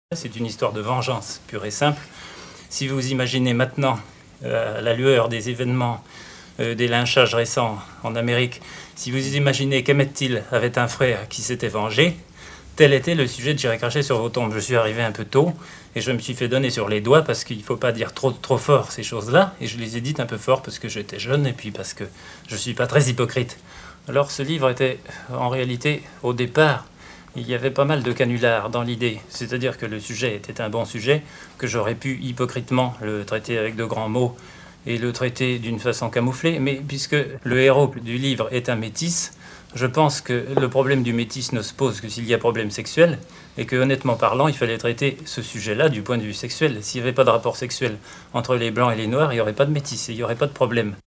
C'est une histoire de vengeance pure et simple. Si vous imaginez maintenant, à la lueur des événements, des lynchages récents en Amérique, si vous imaginez qu'Emmett Till avait un frère qui s'était vengé, tel était le sujet de « J'irai cracher sur vos tombes ». Je suis arrivé un peu tôt et je me suis fait donner sur les doigts parce qu'il ne faut pas dire trop fort ces choses-là. Et je les ai dites un peu fort parce que j'étais jeune et puis parce que je ne suis pas très hypocrite. Alors ce livre était en réalité, au départ, il y avait pas mal de canulars dans l'idée. C'est-à-dire que le sujet était un bon sujet, que j'aurais pu hypocritement le traiter avec de grands mots et le traiter d'une façon camouflée. Mais puisque le héros du livre est un métis, je pense que le problème du métis ne se pose que s'il y a problème sexuel et que, honnêtement parlant, il fallait traiter ce sujet-là du point de vue sexuel. S'il n'y avait pas de rapport sexuel entre les blancs et les noirs, il n'y aurait pas de métis et il n'y aurait pas de problème.